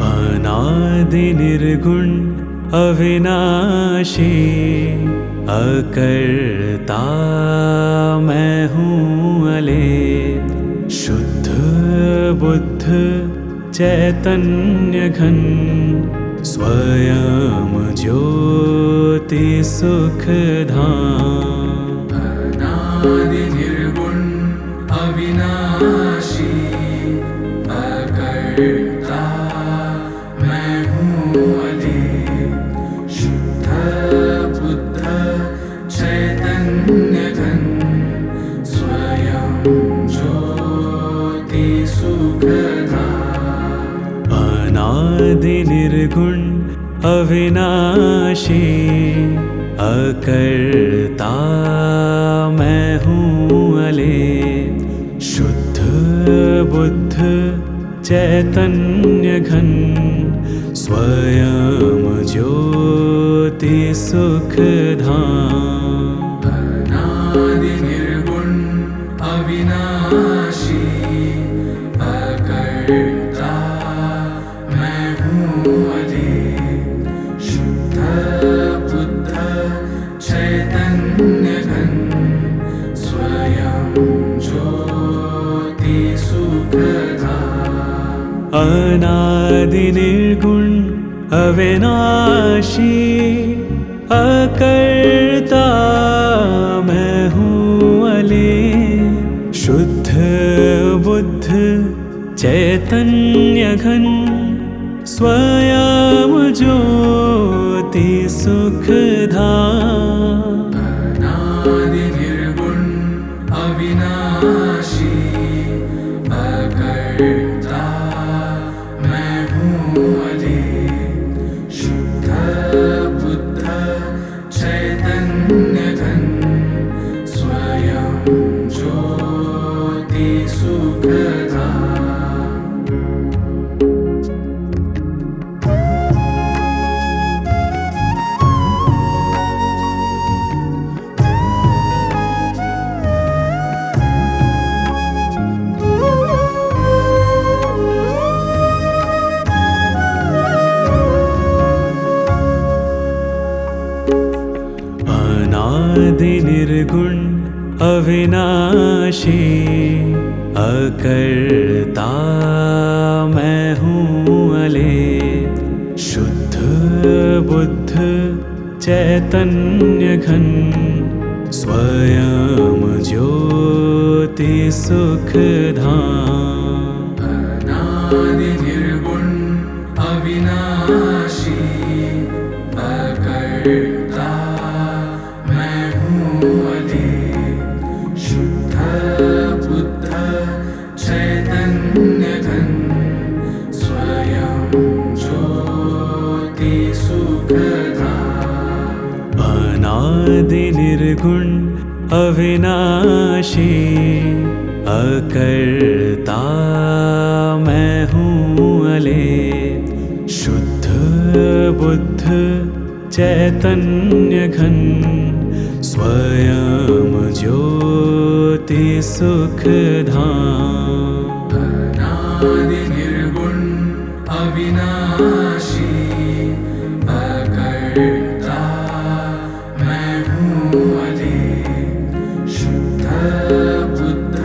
अनादि निर्गुण अविनाशी अकर्ता मैं हूँ अलेप, शुद्ध बुद्ध चैतन्य घन, स्वयं ज्योति सुख धाम। अनादि निर्गुण अविनाशी अकर्ता मैं हूँ अलेप, शुद्ध बुद्ध चैतन्य घन, स्वयं ज्योति सुख धाम। अनादि निर्गुण अविनाशी अकर्ता मैं हूँ अलेप, शुद्ध बुद्ध चैतन्य घन, स्वयं ज्योति सुख धाम। अनादि निर्गुण अविनाशी अकर्ता मैं हूँ अलेप, शुद्ध बुद्ध चैतन्य घन, स्वयं ज्योति सुख धाम। अनादि निर्गुण अविनाशी अकर्ता मैं हूँ अलेप, शुद्ध बुद्ध चैतन्य घन, स्वयं ज्योति सुख धाम। अनादि निर्गुण अविनाशी अकर्ता मैं हूँ अलेप, शुद्ध बुद्ध चैतन्य घन, स्वयं ज्योति सुख धाम। अनादि निर्गुण अविनाशी अकर्ता मैं हूँ अलेप, शुद्ध बुद्ध चैतन्य घन, स्वयं ज्योति सुख धाम। अनादि निर्गुण अविनाशी अकर्ता मैं हूँ अलेप, शुद्ध बुद्ध चैतन्य घन, स्वयं ज्योति सुख धाम। अनादि निर्गुण अविनाशी अकर्ता मैं हूँ अलेप, शुद्ध बुद्ध चैतन्य घन, स्वयं ज्योति सुख धाम। अनादि निर्गुण अविनाशी अकर्ता मैं हूँ अलेप, शुद्ध बुद्ध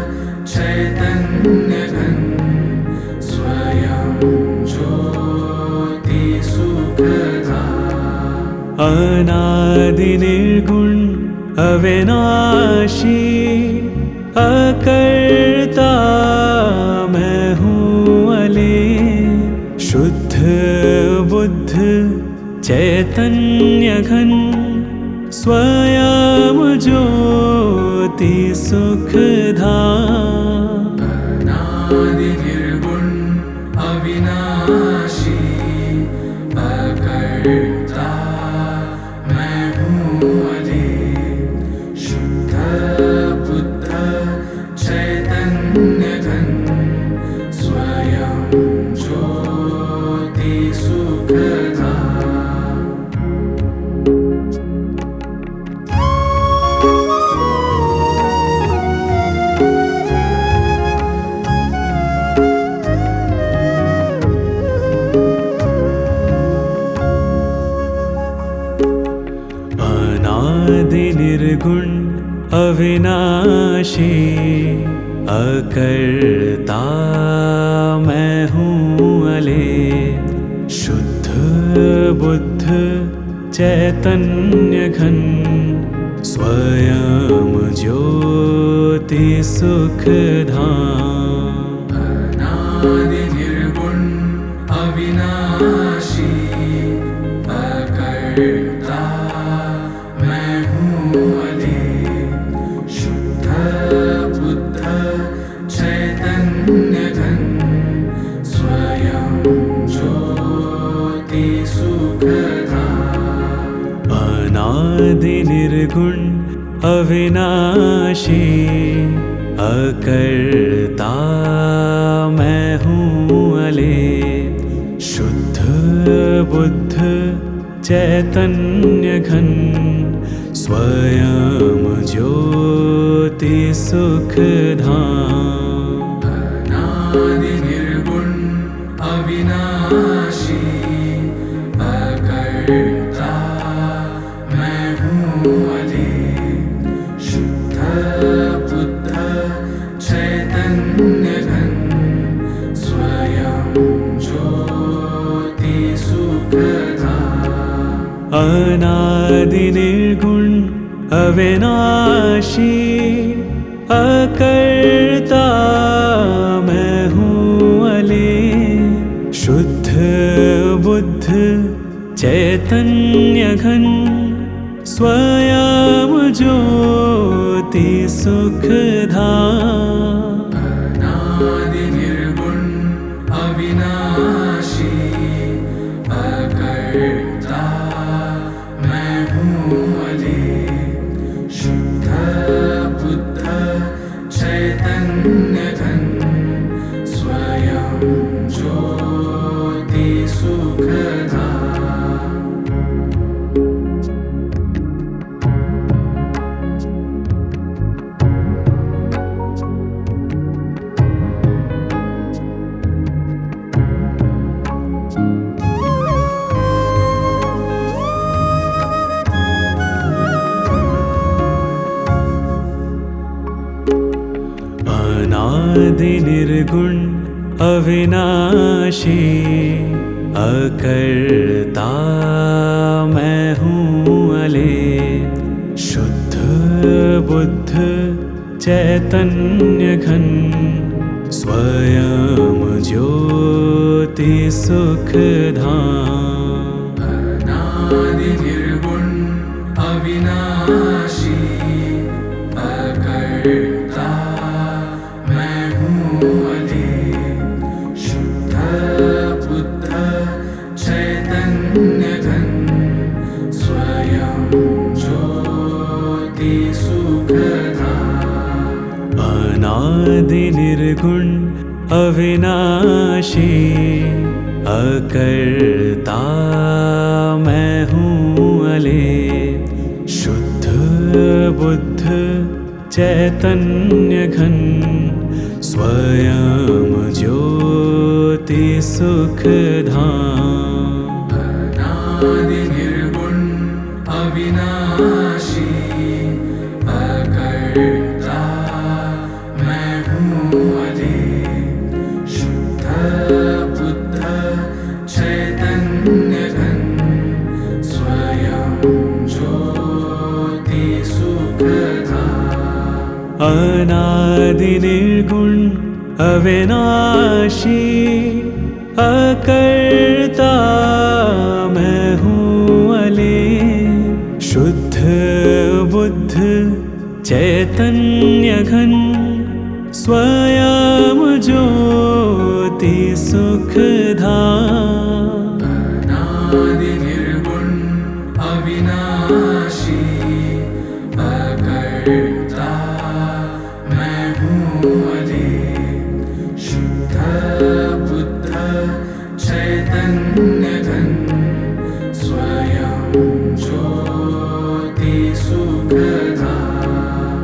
चैतन्य घन, स्वयं ज्योति सुख धाम। अनादि निर्गुण अविनाशी अकर्ता मैं हूँ अलेप, शुद्ध बुद्ध चैतन्य घन, स्वयं ज्योति सुख धाम। अनादि निर्गुण अविनाशी अकर्ता मैं हूँ अलेप, शुद्ध बुद्ध चैतन्य घन, स्वयं ज्योति सुख धाम। अविनाशी अकर्ता मैं हूँ अलेप, शुद्ध बुद्ध चैतन्य घन, स्वयं ज्योति सुख धाम। अनादि निर्गुण अविनाशी अकर्ता मैं हूँ अलेप, शुद्ध बुद्ध चैतन्य घन, स्वयं ज्योति सुख धाम। अनादि निर्गुण अविनाशी अकर्ता मैं हूँ अलेप, शुद्ध बुद्ध चैतन्य घन, स्वयं ज्योति सुख धाम। अनादि निर्गुण अविनाशी अकर्ता मैं हूँ अलेप, शुद्ध बुद्ध चैतन्य घन, स्वयं ज्योति सुख धाम। अनादि निर्गुण अविनाशी अकर्ता मैं हूँ अलेप, शुद्ध बुद्ध चैतन्य घन, स्वयं ज्योति सुख धाम। अनादि निर्गुण अविनाशी अकर्ता मैं हूँ अलेप, शुद्ध बुद्ध चैतन्य घन, स्वयं ज्योति सुख धाम। अनादि निर्गुण अविनाशी अकर्ता मैं हूँ अलेप, शुद्ध बुद्ध चैतन्य घन, स्वयं ज्योति सुख धाम। अनादि निर्गुण अविनाशी अकर्ता मैं हूँ अलेप, शुद्ध बुद्ध चैतन्य घन, स्वयं ज्योति सुख धाम। अनादि निर्गुण अविनाशी अकर्ता मैं हूँ अलेप, शुद्ध बुद्ध चैतन्य घन, स्वयं ज्योति सुख धाम। अनादि निर्गुण अविनाशी अकर्ता मैं हूँ अलेप, शुद्ध बुद्ध चैतन्य घन, स्वयं ज्योति सुख धाम। अनादि निर्गुण अविनाशी अकर्ता मैं हूँ अलेप, शुद्ध बुद्ध चैतन्य घन, स्वयं ज्योति सुख धाम। अनादि निर्गुण अविनाशी अकर्ता मैं हूँ अलेप, शुद्ध बुद्ध चैतन्य घन, स्वयं ज्योति सुख धाम।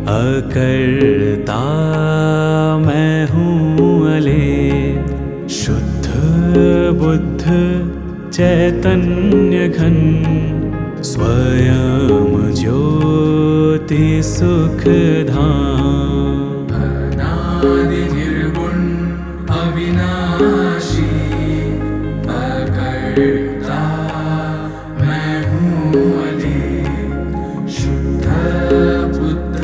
अकर्ता मैं हूँ अलेप, शुद्ध बुद्ध चैतन्य घन, स्वयं ज्योति सुख धाम। अनादि निर्गुण अविनाशी, अकर्ता मैं हूँ अलेप, शुद्ध बुद्ध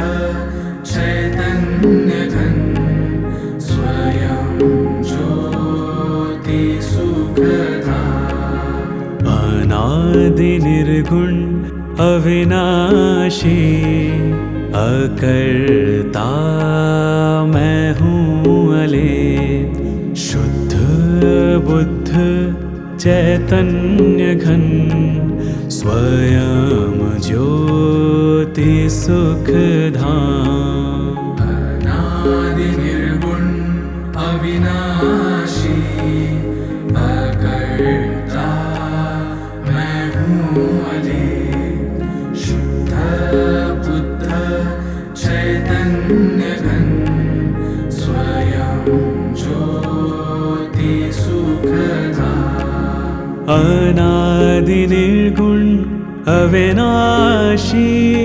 चैतन्य घन, स्वयं ज्योति सुख धाम। अनादि निर्गुण अविनाशी, अकर्ता मैं हूँ अलेप, शुद्ध बुद्ध चैतन्य घन, स्वयं ज्योति सुख धाम। अनादि निर्गुण अविनाशी, अकर्ता मैं हूँ अलेप, शुद्ध बुद्ध चैतन्य घन, स्वयं ज्योति सुख धाम। अनादि निर्गुण अविनाशी,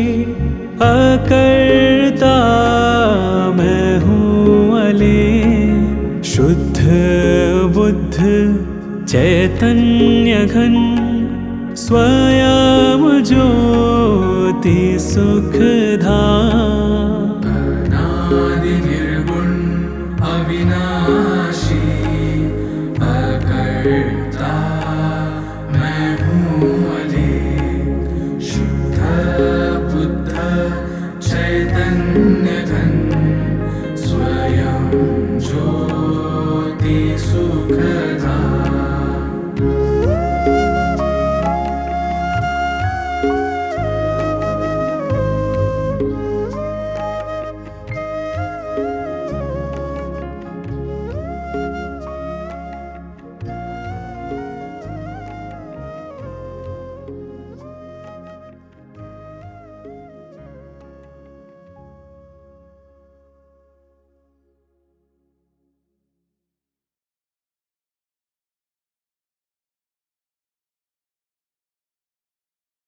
अकर्ता मैं हूँ अलेप, शुद्ध बुद्ध चैतन्य घन, स्वयं ज्योति सुख धाम। अनादि निर्गुण अविनाशी, अकर्ता मैं हूँ अलेप, शुद्ध बुद्ध चैतन्य घन,